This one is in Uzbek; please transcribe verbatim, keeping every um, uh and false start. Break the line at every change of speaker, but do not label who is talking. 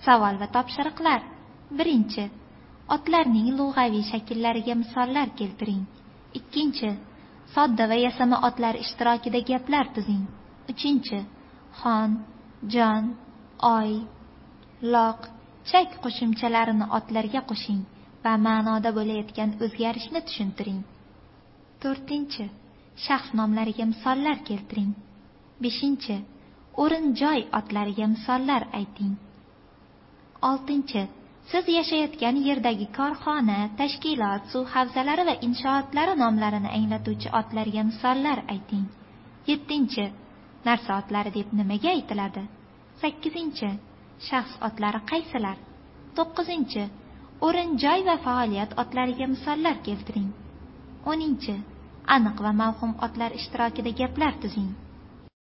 Savol va topshiriqlar. Birinchi. Otlarning lug'aviy shakllariga misollar keltiring. Ikkinchi. Sodda va yasama otlar ishtirokida gaplar tuzing. Uchinchi. Xon, jon, oy, loq, chak qo'shimchalarini otlarga qo'shing va ma'noda bo'layotgan o'zgarishni tushuntiring. To'rtinchi. Shaxs nomlariga misollar keltiring. Beshinchi. O'rin-joy otlariga misollar ayting. Oltinchi. Siz yashayotgan yerdagi korxona, tashkilot, suv havzalari va inshootlari nomlarini anglatuvchi otlarga misollar ayting. Yettinchi. Narsa otlari deb nimaga aytiladi? Sakkizinchi. Shaxs otlari qaysilar? To'qqizinchi. O'rin-joy va faoliyat otlariga misollar keltiring. O'ninchi. Aniq va mavhum otlar ishtirokida gaplar tuzing.